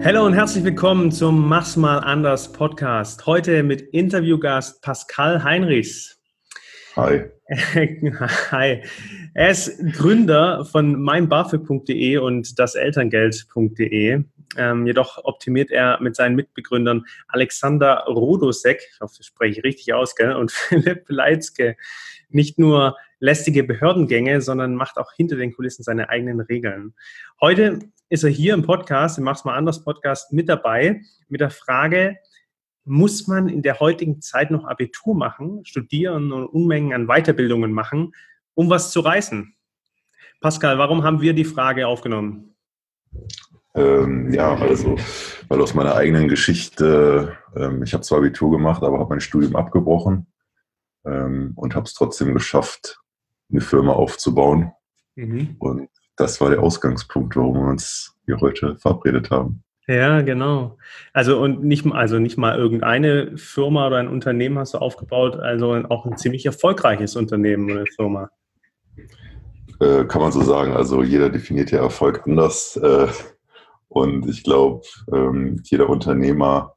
Hallo und herzlich willkommen zum Mach's mal anders Podcast. Heute mit Interviewgast Pascal Heinrichs. Hi. Hi. Er ist Gründer von meinbafög.de und daselterngeld.de. Jedoch optimiert er mit seinen Mitbegründern Alexander Rodosek, ich hoffe, das spreche ich richtig aus, gell, und Philipp Leitzke nicht nur lästige Behördengänge, sondern macht auch hinter den Kulissen seine eigenen Regeln. Heute ist er hier im Podcast, im Mach's mal anders Podcast, mit dabei mit der Frage: Muss man in der heutigen Zeit noch Abitur machen, studieren und Unmengen an Weiterbildungen machen, um was zu reißen? Pascal, warum haben wir die Frage aufgenommen? Weil aus meiner eigenen Geschichte, ich habe zwar Abitur gemacht, aber habe mein Studium abgebrochen und habe es trotzdem geschafft, eine Firma aufzubauen. Und das war der Ausgangspunkt, warum wir uns hier heute verabredet haben. Ja, genau. Also nicht mal irgendeine Firma oder ein Unternehmen hast du aufgebaut, also auch ein ziemlich erfolgreiches Unternehmen oder Firma. Kann man so sagen. Also jeder definiert ja Erfolg anders. Und ich glaube, jeder Unternehmer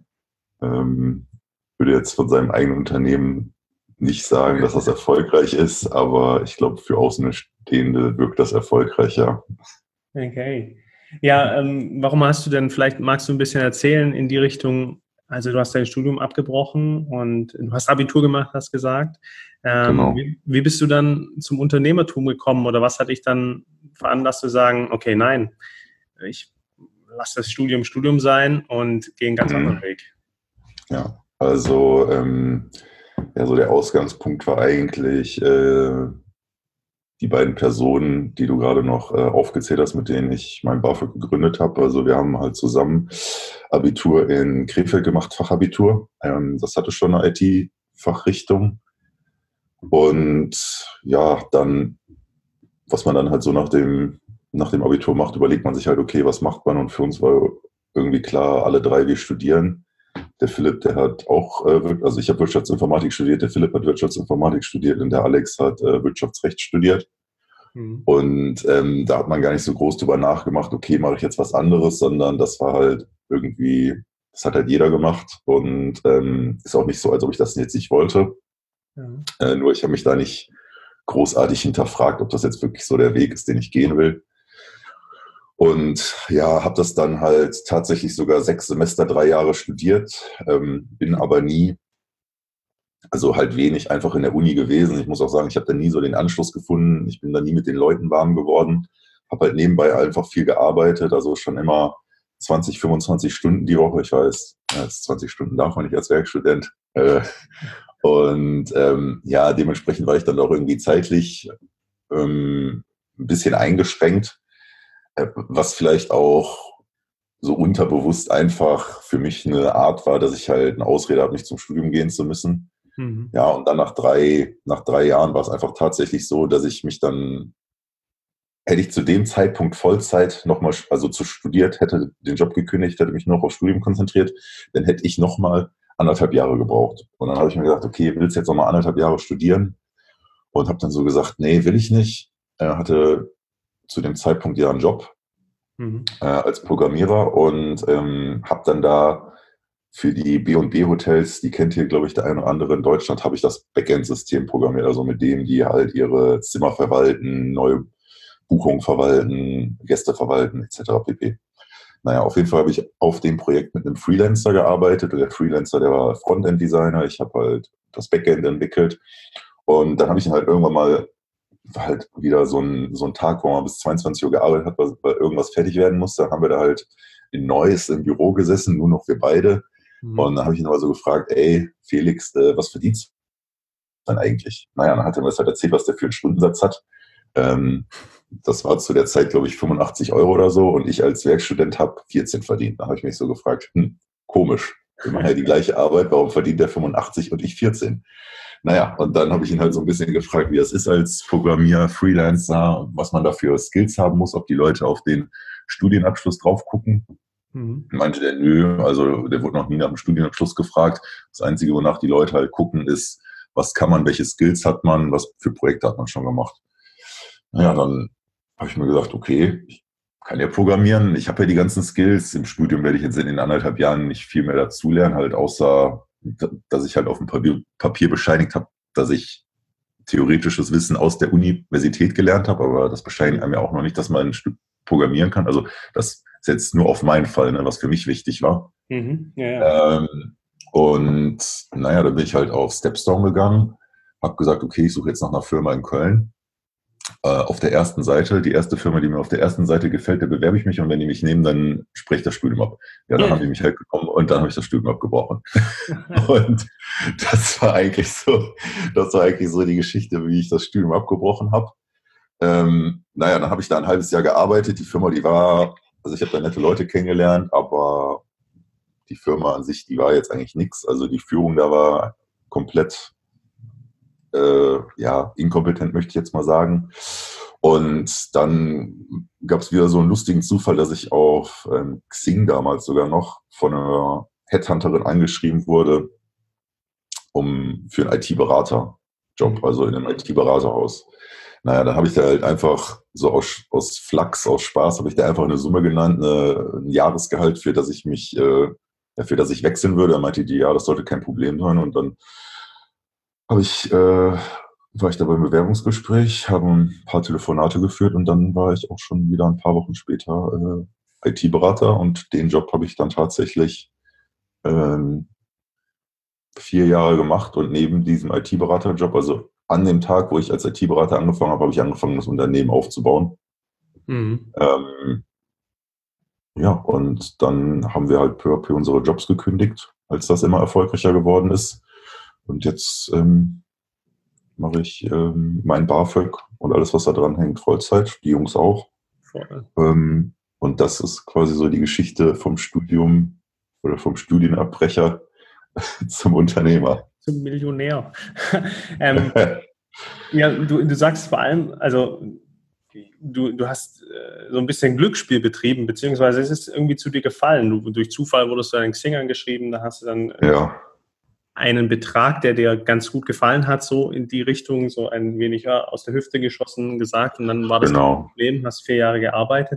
würde jetzt von seinem eigenen Unternehmen nicht sagen, dass das erfolgreich ist, aber ich glaube, für Außenstehende wirkt das erfolgreicher. Okay. Ja, warum hast du denn, vielleicht magst du ein bisschen erzählen in die Richtung, also du hast dein Studium abgebrochen und du hast Abitur gemacht, hast gesagt. Genau. Wie bist du dann zum Unternehmertum gekommen oder was hat dich dann veranlasst zu sagen, okay, nein, ich lasse das Studium sein und gehe einen ganz anderen Weg? Ja, also so der Ausgangspunkt war eigentlich die beiden Personen, die du gerade noch aufgezählt hast, mit denen ich mein BAföG gegründet habe. Also wir haben halt zusammen Abitur in Krefeld gemacht, Fachabitur. Das hatte schon eine IT-Fachrichtung. Und ja, dann, was man dann halt so nach dem Abitur macht, überlegt man sich halt, okay, was macht man? Und für uns war irgendwie klar, alle drei, wir studieren. Der Philipp, der hat auch, also ich habe Wirtschaftsinformatik studiert, der Philipp hat Wirtschaftsinformatik studiert und der Alex hat Wirtschaftsrecht studiert. Und da hat man gar nicht so groß drüber nachgemacht, okay, mache ich jetzt was anderes, sondern das war halt irgendwie, das hat halt jeder gemacht und ist auch nicht so, als ob ich das jetzt nicht wollte. Ja. Nur ich habe mich da nicht großartig hinterfragt, ob das jetzt wirklich so der Weg ist, den ich gehen will. Und ja, habe das dann halt tatsächlich sogar 6 Semester, 3 Jahre studiert, bin aber nie, also halt wenig einfach in der Uni gewesen. Ich muss auch sagen, ich habe da nie so den Anschluss gefunden. Ich bin da nie mit den Leuten warm geworden. Habe halt nebenbei einfach viel gearbeitet, also schon immer 20, 25 Stunden die Woche. Ich weiß, jetzt 20 Stunden darf man nicht als Werkstudent. Ja, dementsprechend war ich dann auch irgendwie zeitlich ein bisschen eingeschränkt. Was vielleicht auch so unterbewusst einfach für mich eine Art war, dass ich halt eine Ausrede habe, nicht zum Studium gehen zu müssen. Ja, und dann nach drei Jahren war es einfach tatsächlich so, dass ich mich dann, hätte ich zu dem Zeitpunkt Vollzeit nochmal, also zu studiert, hätte den Job gekündigt, hätte mich nur noch aufs Studium konzentriert, dann hätte ich nochmal 1,5 Jahre gebraucht. Und dann habe ich mir gedacht, okay, willst du jetzt nochmal 1,5 Jahre studieren? Und habe dann so gesagt, nee, will ich nicht. Hatte zu dem Zeitpunkt ja einen Job als Programmierer und habe dann da für die B&B Hotels, die kennt hier, glaube ich, der eine oder andere in Deutschland, habe ich das Backend-System programmiert, also mit dem die halt ihre Zimmer verwalten, neue Buchungen verwalten, Gäste verwalten, etc. pp. Naja, auf jeden Fall habe ich auf dem Projekt mit einem Freelancer gearbeitet und der Freelancer, der war Frontend-Designer, ich habe halt das Backend entwickelt und dann habe ich halt irgendwann mal halt wieder so ein Tag, wo man bis 22 Uhr gearbeitet hat, weil irgendwas fertig werden musste. Dann haben wir da halt in Neuss im Büro gesessen, nur noch wir beide. Und dann habe ich ihn aber so gefragt, ey, Felix, was verdienst du dann eigentlich? Naja, dann hat er mir das halt erzählt, was der für einen Stundensatz hat. Das war zu der Zeit, glaube ich, 85 Euro oder so. Und ich als Werkstudent habe 14 verdient. Da habe ich mich so gefragt, komisch. Wir machen ja die gleiche Arbeit, warum verdient der 85 und ich 14? Naja, und dann habe ich ihn halt so ein bisschen gefragt, wie das ist als Programmierer, Freelancer, was man da für Skills haben muss, ob die Leute auf den Studienabschluss drauf gucken. Meinte der, nö, also der wurde noch nie nach dem Studienabschluss gefragt. Das Einzige, wonach die Leute halt gucken, ist, was kann man, welche Skills hat man, was für Projekte hat man schon gemacht. Naja, dann habe ich mir gesagt, okay, ich kann ja programmieren. Ich habe ja die ganzen Skills. Im Studium werde ich jetzt in den 1,5 Jahren nicht viel mehr dazulernen, halt außer, dass ich halt auf dem Papier bescheinigt habe, dass ich theoretisches Wissen aus der Universität gelernt habe, aber das bescheinigt einem ja auch noch nicht, dass man ein Stück programmieren kann. Also das ist jetzt nur auf meinen Fall, ne, was für mich wichtig war. Mhm. Ja, ja. Und naja, da bin ich halt auf Stepstone gegangen, habe gesagt, okay, ich suche jetzt nach einer Firma in Köln. Auf der ersten Seite, die erste Firma, die mir auf der ersten Seite gefällt, da bewerbe ich mich und wenn die mich nehmen, dann spreche ich das Studium ab. Ja, dann haben die mich halt genommen und dann habe ich das Studium abgebrochen. Und das war eigentlich so die Geschichte, wie ich das Studium abgebrochen habe. Naja, dann habe ich da ein halbes Jahr gearbeitet. Die Firma, also ich habe da nette Leute kennengelernt, aber die Firma an sich, die war jetzt eigentlich nichts. Also die Führung da war komplett ja, inkompetent, möchte ich jetzt mal sagen. Und dann gab es wieder so einen lustigen Zufall, dass ich auf Xing damals sogar noch von einer Headhunterin angeschrieben wurde, für einen IT-Berater-Job, also in einem IT-Beraterhaus. Naja, dann habe ich da halt einfach so aus Flachs, aus Spaß, habe ich da einfach eine Summe genannt, ein Jahresgehalt, für das ich wechseln würde. Da meinte die, ja, das sollte kein Problem sein. Und dann war ich da beim Bewerbungsgespräch, habe ein paar Telefonate geführt und dann war ich auch schon wieder ein paar Wochen später IT-Berater und den Job habe ich dann tatsächlich 4 Jahre gemacht und neben diesem IT-Berater-Job, also an dem Tag, wo ich als IT-Berater angefangen habe, habe ich angefangen, das Unternehmen aufzubauen. Mhm. Ja, und dann haben wir halt peu à peu unsere Jobs gekündigt, als das immer erfolgreicher geworden ist. Und jetzt mache ich mein BAföG und alles, was da dran hängt, Vollzeit, die Jungs auch. Voll. Und das ist quasi so die Geschichte vom Studium oder vom Studienabbrecher zum Unternehmer. Zum Millionär. Ja, du sagst vor allem, also du hast so ein bisschen Glücksspiel betrieben, beziehungsweise es ist irgendwie zu dir gefallen. Durch Zufall wurdest du einen Xing angeschrieben, da hast du dann Ja, einen Betrag, der dir ganz gut gefallen hat, so in die Richtung, so ein wenig aus der Hüfte geschossen gesagt und dann war das kein genau. Problem, hast 4 Jahre gearbeitet.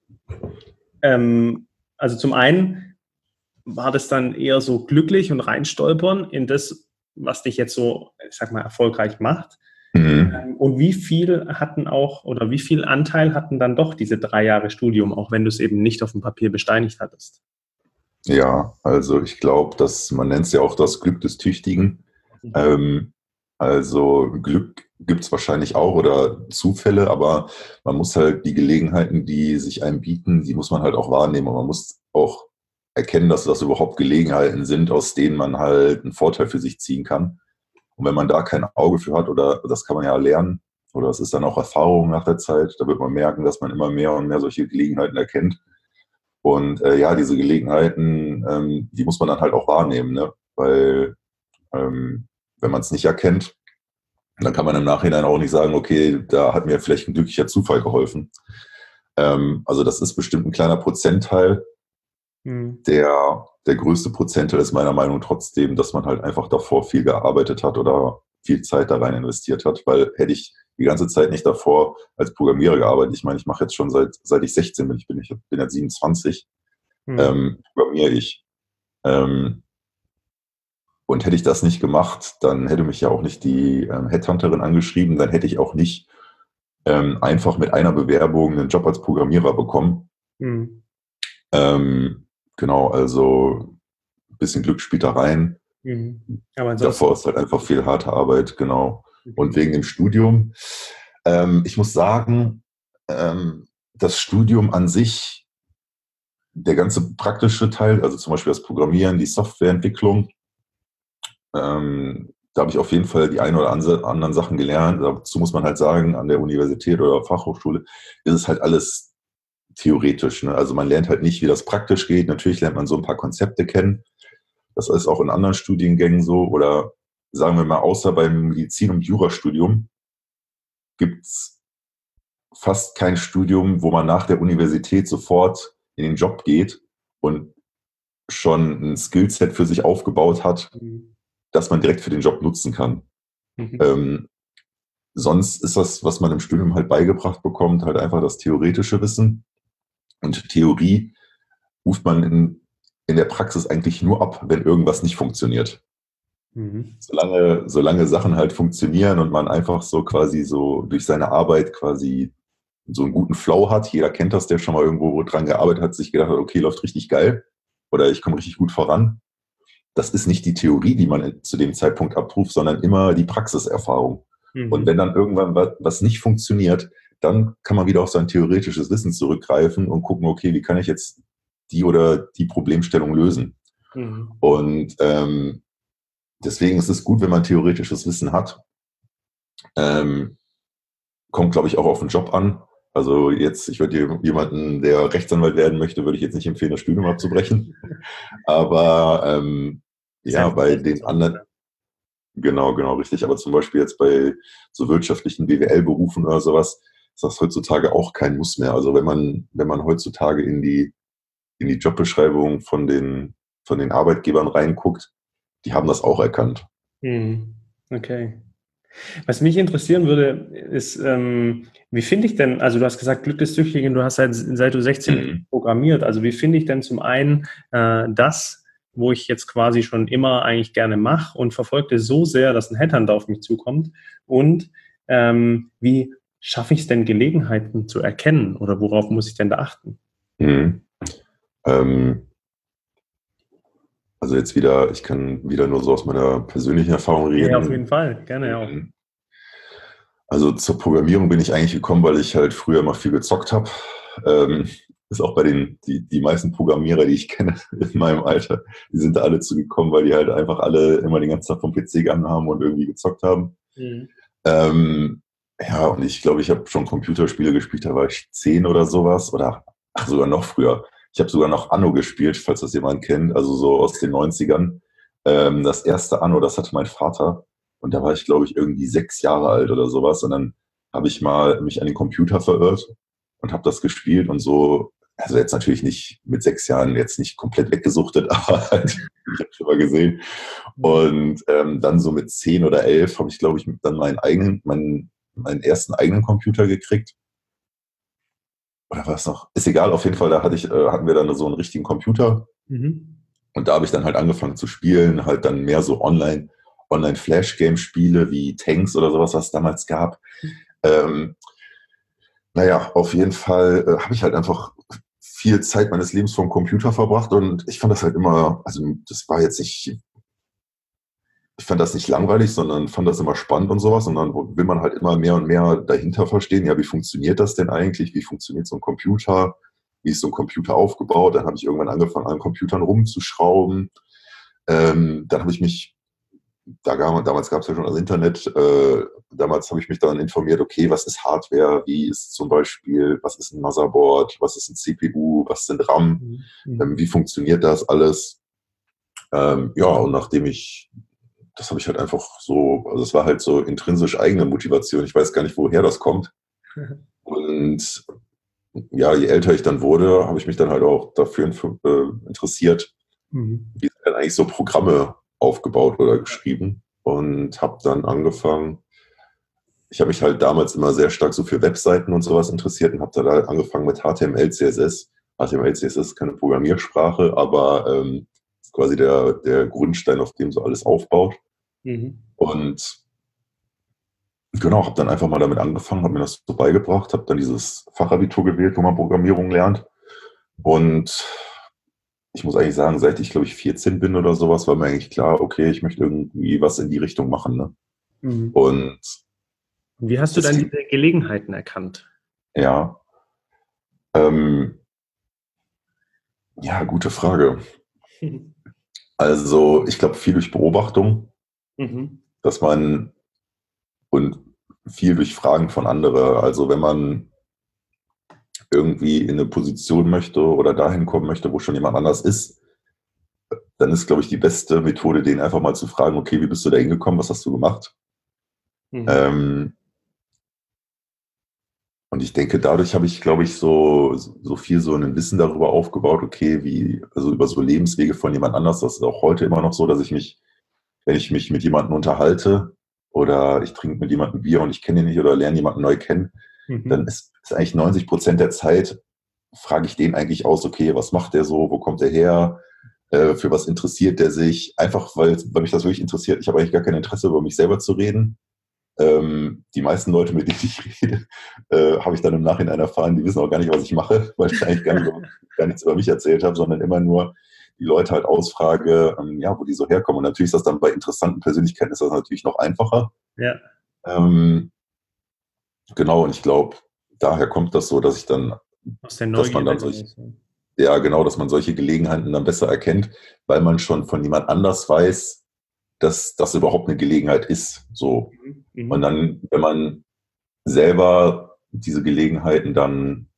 Also zum einen war das dann eher so glücklich und reinstolpern in das, was dich jetzt so, ich sag mal, erfolgreich macht. Mhm. Und wie viel hatten auch oder wie viel Anteil hatten dann doch diese 3 Jahre Studium, auch wenn du es eben nicht auf dem Papier besteinigt hattest? Ja, also ich glaube, dass man nennt es ja auch das Glück des Tüchtigen. Mhm. Ähm, also Glück gibt es wahrscheinlich auch oder Zufälle, aber man muss halt die Gelegenheiten, die sich einem bieten, die muss man halt auch wahrnehmen und man muss auch erkennen, dass das überhaupt Gelegenheiten sind, aus denen man halt einen Vorteil für sich ziehen kann. Und wenn man da kein Auge für hat, oder das kann man ja lernen, oder es ist dann auch Erfahrung nach der Zeit, da wird man merken, dass man immer mehr und mehr solche Gelegenheiten erkennt. Und ja, diese Gelegenheiten, die muss man dann halt auch wahrnehmen, ne? Weil wenn man es nicht erkennt, dann kann man im Nachhinein auch nicht sagen, okay, da hat mir vielleicht ein glücklicher Zufall geholfen. Also das ist bestimmt ein kleiner Prozentteil. Mhm. Der größte Prozentteil ist meiner Meinung nach trotzdem, dass man halt einfach davor viel gearbeitet hat oder viel Zeit da rein investiert hat, weil hätte ich die ganze Zeit nicht davor als Programmierer gearbeitet. Ich meine, ich mache jetzt schon seit ich 16 bin, ich bin jetzt 27, Mhm. programmiere ich. Ähm, und hätte ich das nicht gemacht, dann hätte mich ja auch nicht die Headhunterin angeschrieben, dann hätte ich auch nicht einfach mit einer Bewerbung einen Job als Programmierer bekommen. Mhm. Genau, also ein bisschen Glück spielt da rein. Mhm. Aber ansonsten, Davor ist halt einfach viel harte Arbeit, genau. Und okay. wegen dem Studium, ich muss sagen, das Studium an sich, der ganze praktische Teil, also zum Beispiel das Programmieren, die Softwareentwicklung, da habe ich auf jeden Fall die eine oder anderen Sachen gelernt. Dazu muss man halt sagen, an der Universität oder Fachhochschule ist es halt alles theoretisch. Ne? Also man lernt halt nicht, wie das praktisch geht. Natürlich lernt man so ein paar Konzepte kennen. Das ist auch in anderen Studiengängen so. Oder sagen wir mal, außer beim Medizin- und Jurastudium gibt es fast kein Studium, wo man nach der Universität sofort in den Job geht und schon ein Skillset für sich aufgebaut hat, Mhm. das man direkt für den Job nutzen kann. Mhm. Ähm, Sonst ist das, was man im Studium halt beigebracht bekommt, halt einfach das theoretische Wissen. Und Theorie ruft man in der Praxis eigentlich nur ab, wenn irgendwas nicht funktioniert. Solange Sachen halt funktionieren und man einfach so quasi so durch seine Arbeit quasi so einen guten Flow hat. Jeder kennt das, der schon mal irgendwo dran gearbeitet hat, sich gedacht hat, okay, läuft richtig geil oder ich komme richtig gut voran. Das ist nicht die Theorie, die man zu dem Zeitpunkt abruft, sondern immer die Praxiserfahrung. Und wenn dann irgendwann was nicht funktioniert, dann kann man wieder auf sein theoretisches Wissen zurückgreifen und gucken, okay, wie kann ich jetzt die oder die Problemstellung lösen? Und deswegen ist es gut, wenn man theoretisches Wissen hat. Kommt, glaube ich, auch auf den Job an. Also jetzt, ich würde jemanden, der Rechtsanwalt werden möchte, würde ich jetzt nicht empfehlen, das Studium abzubrechen. Aber ja, bei den anderen, genau, richtig. Aber zum Beispiel jetzt bei so wirtschaftlichen BWL-Berufen oder sowas, ist das heutzutage auch kein Muss mehr. Also wenn man heutzutage in die Jobbeschreibung von den Arbeitgebern reinguckt, die haben das auch erkannt. Okay. Was mich interessieren würde, ist, wie finde ich denn, also du hast gesagt, Glück des Tüchtigen, du hast seit du 16 programmiert, also wie finde ich denn zum einen das, wo ich jetzt quasi schon immer eigentlich gerne mache und verfolge so sehr, dass ein Headhunter auf mich zukommt, und wie schaffe ich es denn, Gelegenheiten zu erkennen oder worauf muss ich denn da achten? Also jetzt wieder, ich kann wieder nur so aus meiner persönlichen Erfahrung reden. Ja, auf jeden Fall, gerne auch. Also zur Programmierung bin ich eigentlich gekommen, weil ich halt früher mal viel gezockt habe. Ist auch bei die meisten Programmierer, die ich kenne in meinem Alter, die sind da alle zugekommen, weil die halt einfach alle immer den ganzen Tag vom PC gegangen haben und irgendwie gezockt haben. Ja, und ich glaube, ich habe schon Computerspiele gespielt, da war ich 10 oder sowas, oder sogar noch früher. Ich habe sogar noch Anno gespielt, falls das jemand kennt, also so aus den 90ern. Das erste Anno, das hatte mein Vater. Und da war ich, glaube ich, irgendwie 6 Jahre alt oder sowas. Und dann habe ich mal mich an den Computer verirrt und habe das gespielt und so, also jetzt natürlich nicht mit 6 Jahren jetzt nicht komplett weggesuchtet, aber halt, ich habe schon mal gesehen. Und dann so mit 10 oder 11 habe ich, glaube ich, dann meinen ersten eigenen Computer gekriegt. Oder war es noch? Ist egal, auf jeden Fall, da hatten wir dann so einen richtigen Computer. Und da habe ich dann halt angefangen zu spielen, halt dann mehr so Online-Flash-Game-Spiele wie Tanks oder sowas, was es damals gab. Naja, auf jeden Fall habe ich halt einfach viel Zeit meines Lebens vom Computer verbracht und ich fand das halt immer, also das war jetzt nicht, ich fand das nicht langweilig, sondern fand das immer spannend und sowas. Und dann will man halt immer mehr und mehr dahinter verstehen, ja, wie funktioniert das denn eigentlich? Wie funktioniert so ein Computer? Wie ist so ein Computer aufgebaut? Dann habe ich irgendwann angefangen, an Computern rumzuschrauben. Dann habe ich mich, damals gab es ja schon das Internet, damals habe ich mich dann informiert, okay, was ist Hardware? Wie ist zum Beispiel, was ist ein Motherboard? Was ist ein CPU? Was sind RAM? Wie funktioniert das alles? Ja, und das habe ich halt einfach so, also es war halt so intrinsisch eigene Motivation. Ich weiß gar nicht, woher das kommt. Und ja, je älter ich dann wurde, habe ich mich dann halt auch dafür interessiert, wie sind denn eigentlich so Programme aufgebaut oder geschrieben, und habe dann angefangen, ich habe mich halt damals immer sehr stark so für Webseiten und sowas interessiert und habe dann halt angefangen mit HTML, CSS. HTML, CSS ist keine Programmiersprache, aber ist quasi der Grundstein, auf dem so alles aufbaut. Und genau, habe dann einfach mal damit angefangen, habe mir das so beigebracht, habe dann dieses Fachabitur gewählt, wo man Programmierung lernt. Und ich muss eigentlich sagen, seit ich, glaube ich, 14 bin oder sowas, war mir eigentlich klar, okay, ich möchte irgendwie was in die Richtung machen. Ne? Und wie hast du dann diese Gelegenheiten erkannt? Ja, ja, gute Frage. Also ich glaube, viel durch Beobachtung, dass man, und viel durch Fragen von anderen. Also wenn man irgendwie in eine Position möchte oder dahin kommen möchte, wo schon jemand anders ist, dann ist, glaube ich, die beste Methode, den einfach mal zu fragen, okay, wie bist du da hingekommen, was hast du gemacht? Und ich denke, dadurch habe ich, glaube ich, so viel so ein Wissen darüber aufgebaut, okay, also über so Lebenswege von jemand anders. Das ist auch heute immer noch so, dass wenn ich mich mit jemandem unterhalte oder ich trinke mit jemandem Bier und ich kenne ihn nicht oder lerne jemanden neu kennen, dann ist eigentlich 90% der Zeit frage ich den eigentlich aus, okay, was macht der so, wo kommt der her, für was interessiert der sich, einfach weil mich das wirklich interessiert. Ich habe eigentlich gar kein Interesse, über mich selber zu reden. Die meisten Leute, mit denen ich rede, habe ich dann im Nachhinein erfahren, die wissen auch gar nicht, was ich mache, weil ich eigentlich gar nichts über mich erzählt habe, sondern immer nur die Leute halt ausfrage, ja, wo die so herkommen. Und natürlich ist das dann bei interessanten Persönlichkeiten ist das natürlich noch einfacher. Ja. Genau, und ich glaube, daher kommt das so, dass Aus der dass man Neugierde. dann ja, genau, dass man solche Gelegenheiten dann besser erkennt, weil man schon von jemand anders weiß, dass das überhaupt eine Gelegenheit ist. So. Und dann, wenn man selber diese Gelegenheiten dann,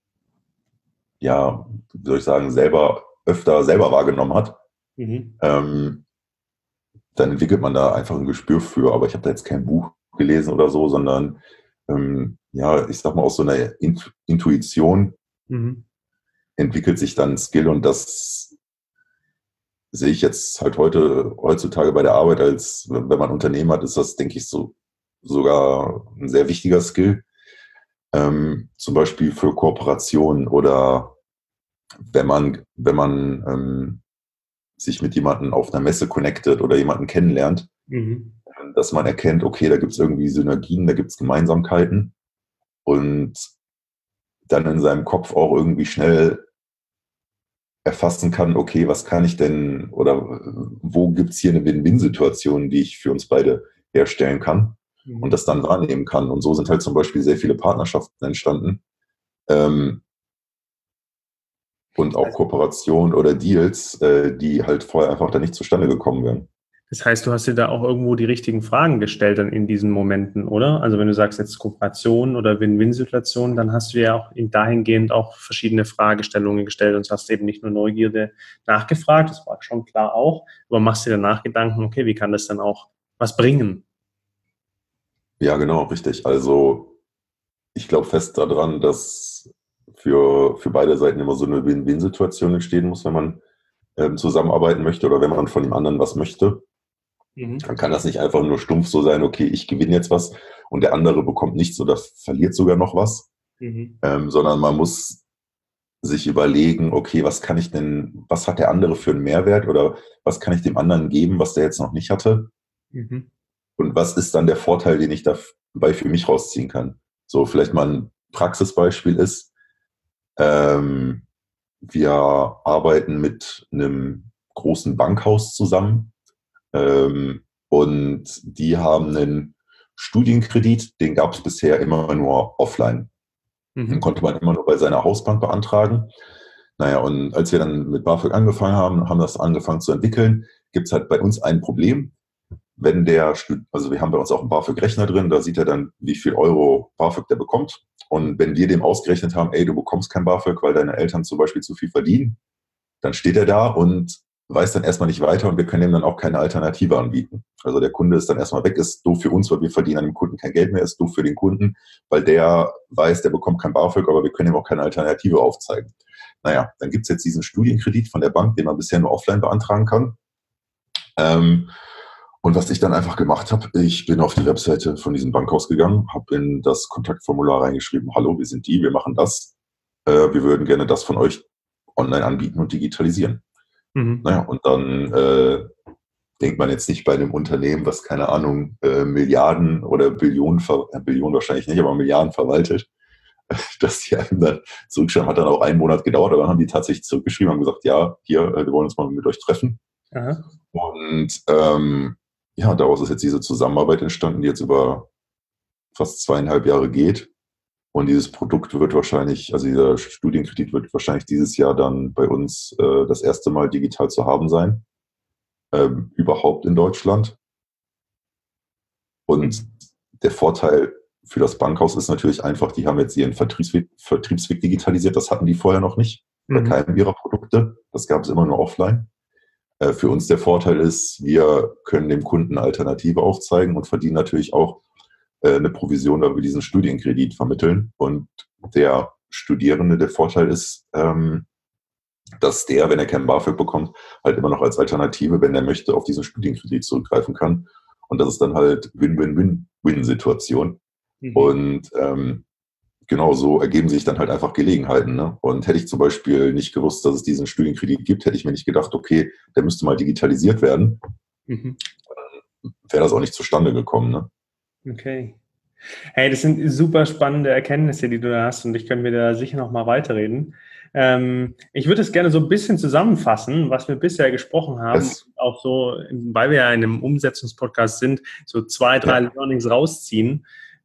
ja, wie soll ich sagen, öfter selber wahrgenommen hat, dann entwickelt man da einfach ein Gespür für. Aber ich habe da jetzt kein Buch gelesen oder so, sondern ja, ich sag mal, aus so einer Intuition entwickelt sich dann ein Skill, und das sehe ich jetzt halt heutzutage bei der Arbeit, als wenn man ein Unternehmen hat, ist das, denke ich, sogar ein sehr wichtiger Skill. Zum Beispiel für Kooperationen oder wenn man sich mit jemandem auf einer Messe connectet oder jemanden kennenlernt, dass man erkennt, okay, da gibt es irgendwie Synergien, da gibt es Gemeinsamkeiten, und dann in seinem Kopf auch irgendwie schnell erfassen kann, okay, was kann ich denn oder wo gibt es hier eine Win-Win-Situation, die ich für uns beide herstellen kann und das dann wahrnehmen kann. Und so sind halt zum Beispiel sehr viele Partnerschaften entstanden und auch Kooperationen oder Deals, die halt vorher einfach da nicht zustande gekommen wären. Das heißt, du hast dir da auch irgendwo die richtigen Fragen gestellt dann in diesen Momenten, oder? Also wenn du sagst jetzt Kooperation oder Win-Win-Situation, dann hast du ja auch dahingehend auch verschiedene Fragestellungen gestellt und hast eben nicht nur Neugierde nachgefragt, das war schon klar auch, aber machst dir danach Gedanken, okay, wie kann das dann auch was bringen? Ja, genau, richtig. Also ich glaube fest daran, dass für beide Seiten immer so eine Win-Win-Situation entstehen muss, wenn man zusammenarbeiten möchte oder wenn man von dem anderen was möchte. Dann kann das nicht einfach nur stumpf so sein, okay, ich gewinne jetzt was und der andere bekommt nichts oder verliert sogar noch was, sondern man muss sich überlegen, okay, was hat der andere für einen Mehrwert oder was kann ich dem anderen geben, was der jetzt noch nicht hatte? Und was ist dann der Vorteil, den ich dabei für mich rausziehen kann? So, vielleicht mal ein Praxisbeispiel ist, wir arbeiten mit einem großen Bankhaus zusammen, und die haben einen Studienkredit, den gab es bisher immer nur offline. Den konnte man immer nur bei seiner Hausbank beantragen. Naja, und als wir dann mit BAföG angefangen haben das angefangen zu entwickeln, gibt es halt bei uns ein Problem. Also wir haben bei uns auch einen BAföG-Rechner drin, da sieht er dann, wie viel Euro BAföG der bekommt. Und wenn wir dem ausgerechnet haben, ey, du bekommst kein BAföG, weil deine Eltern zum Beispiel zu viel verdienen, dann steht er da und weiß dann erstmal nicht weiter, und wir können ihm dann auch keine Alternative anbieten. Also der Kunde ist dann erstmal weg, ist doof für uns, weil wir verdienen an dem Kunden kein Geld mehr, ist doof für den Kunden, weil der weiß, der bekommt kein BAföG, aber wir können ihm auch keine Alternative aufzeigen. Naja, dann gibt es jetzt diesen Studienkredit von der Bank, den man bisher nur offline beantragen kann. Und was ich dann einfach gemacht habe, ich bin auf die Webseite von diesem Bankhaus gegangen, habe in das Kontaktformular reingeschrieben, hallo, wir sind wir machen das, wir würden gerne das von euch online anbieten und digitalisieren. Naja, und dann denkt man jetzt nicht bei einem Unternehmen, was, keine Ahnung, Milliarden oder Billionen wahrscheinlich nicht, aber Milliarden verwaltet, dass die einem dann zurückschreiben, hat dann auch einen Monat gedauert, aber dann haben die tatsächlich zurückgeschrieben und gesagt, ja, hier, wir wollen uns mal mit euch treffen. Aha. Und ja, daraus ist jetzt diese Zusammenarbeit entstanden, die jetzt über fast 2,5 Jahre geht. Und dieses Produkt wird wahrscheinlich, also dieser Studienkredit wird wahrscheinlich dieses Jahr dann bei uns das erste Mal digital zu haben sein. Überhaupt in Deutschland. Und der Vorteil für das Bankhaus ist natürlich einfach, die haben jetzt ihren Vertriebsweg digitalisiert. Das hatten die vorher noch nicht bei keinem ihrer Produkte. Das gab es immer nur offline. Für uns der Vorteil ist, wir können dem Kunden eine Alternative aufzeigen und verdienen natürlich auch eine Provision, weil wir diesen Studienkredit vermitteln. Und der Studierende, der Vorteil ist, dass der, wenn er kein BAföG bekommt, halt immer noch als Alternative, wenn er möchte, auf diesen Studienkredit zurückgreifen kann. Und das ist dann halt Win-Win-Win-Win-Situation. Und genau so ergeben sich dann halt einfach Gelegenheiten. Ne? Und hätte ich zum Beispiel nicht gewusst, dass es diesen Studienkredit gibt, hätte ich mir nicht gedacht, okay, der müsste mal digitalisiert werden, Mhm. wäre das auch nicht zustande gekommen. Ne? Okay. Hey, das sind super spannende Erkenntnisse, die du da hast und ich könnte mir da sicher noch mal weiterreden. Ich würde es gerne so ein bisschen zusammenfassen, was wir bisher gesprochen haben, auch so, weil wir ja in einem Umsetzungspodcast sind, so 2, 3 Learnings rausziehen.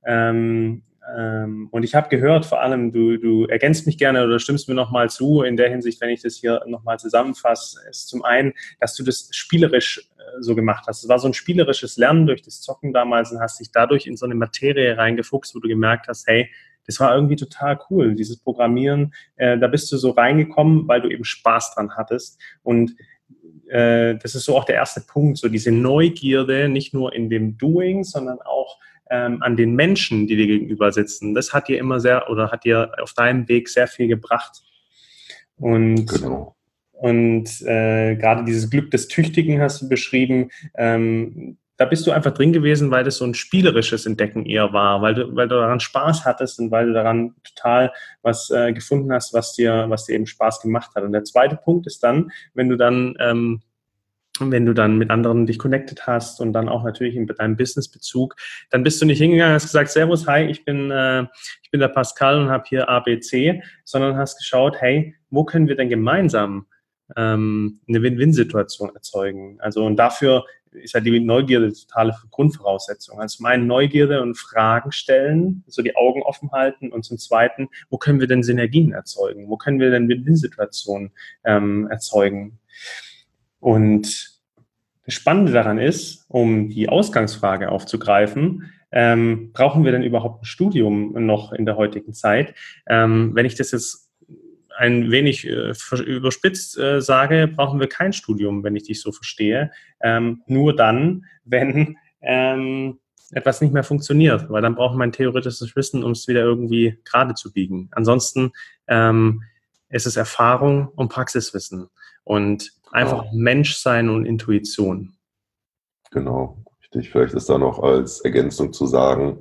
Und ich habe gehört, vor allem, du ergänzt mich gerne oder stimmst mir nochmal zu, in der Hinsicht, wenn ich das hier nochmal zusammenfasse, ist zum einen, dass du das spielerisch so gemacht hast. Es war so ein spielerisches Lernen durch das Zocken damals und hast dich dadurch in so eine Materie reingefuchst, wo du gemerkt hast, hey, das war irgendwie total cool, dieses Programmieren, da bist du so reingekommen, weil du eben Spaß dran hattest und das ist so auch der erste Punkt, so diese Neugierde, nicht nur in dem Doing, sondern auch an den Menschen, die dir gegenüber sitzen. Das hat dir immer hat dir auf deinem Weg sehr viel gebracht. Und Genau. Und gerade dieses Glück des Tüchtigen hast du beschrieben. Da bist du einfach drin gewesen, weil das so ein spielerisches Entdecken eher war, weil du daran Spaß hattest und weil du daran total was gefunden hast, was dir eben Spaß gemacht hat. Und der zweite Punkt ist dann, wenn du dann mit anderen dich connected hast und dann auch natürlich in deinem Businessbezug, dann bist du nicht hingegangen und hast gesagt, Servus, hi, ich bin der Pascal und habe hier ABC, sondern hast geschaut, hey, wo können wir denn gemeinsam eine Win-Win-Situation erzeugen? Also und dafür ist halt die Neugierde die totale Grundvoraussetzung. Also zum einen Neugierde und Fragen stellen, so die Augen offen halten und zum zweiten, wo können wir denn Synergien erzeugen? Wo können wir denn Win-Win-Situationen erzeugen? Und das Spannende daran ist, um die Ausgangsfrage aufzugreifen, brauchen wir denn überhaupt ein Studium noch in der heutigen Zeit? Wenn ich das jetzt ein wenig überspitzt sage, brauchen wir kein Studium, wenn ich dich so verstehe. Nur dann, wenn etwas nicht mehr funktioniert, weil dann braucht man theoretisches Wissen, um es wieder irgendwie gerade zu biegen. Ansonsten ist es Erfahrung und Praxiswissen und einfach Menschsein und Intuition. Genau, richtig. Vielleicht ist da noch als Ergänzung zu sagen,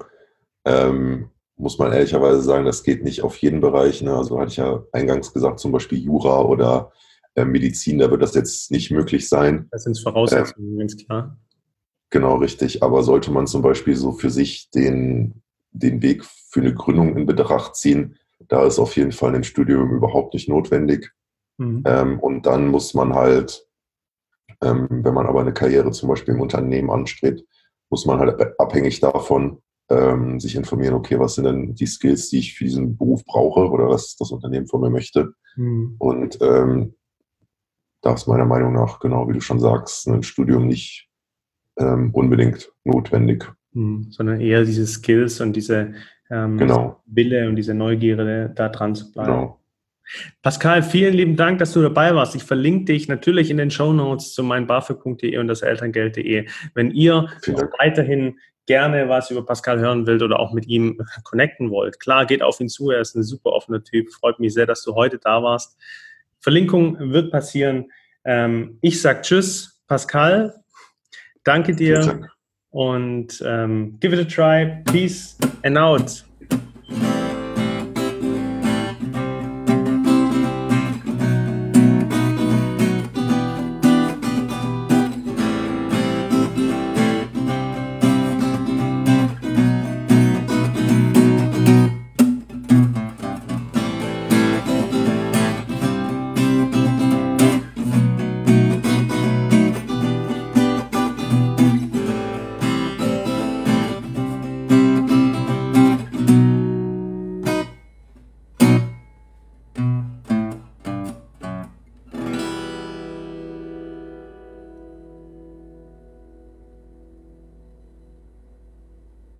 muss man ehrlicherweise sagen, das geht nicht auf jeden Bereich. Ne? Also hatte ich ja eingangs gesagt, zum Beispiel Jura oder Medizin, da wird das jetzt nicht möglich sein. Das sind Voraussetzungen, ganz klar. Genau, richtig. Aber sollte man zum Beispiel so für sich den Weg für eine Gründung in Betracht ziehen, da ist auf jeden Fall ein Studium überhaupt nicht notwendig. Mhm. Und dann muss man halt, wenn man aber eine Karriere zum Beispiel im Unternehmen anstrebt, muss man halt abhängig davon sich informieren, okay, was sind denn die Skills, die ich für diesen Beruf brauche oder was das Unternehmen von mir möchte. Mhm. Und da ist meiner Meinung nach, genau wie du schon sagst, ein Studium nicht unbedingt notwendig. Sondern eher diese Skills und diese Genau. Wille und diese Neugierde, da dran zu bleiben. Genau. Pascal, vielen lieben Dank, dass du dabei warst. Ich verlinke dich natürlich in den Shownotes zu meinbafög.de und das Elterngeld.de. Wenn ihr weiterhin gerne was über Pascal hören wollt oder auch mit ihm connecten wollt, klar, geht auf ihn zu, er ist ein super offener Typ. Freut mich sehr, dass du heute da warst. Verlinkung wird passieren. Ich sage Tschüss, Pascal. Danke dir und give it a try. Peace and out.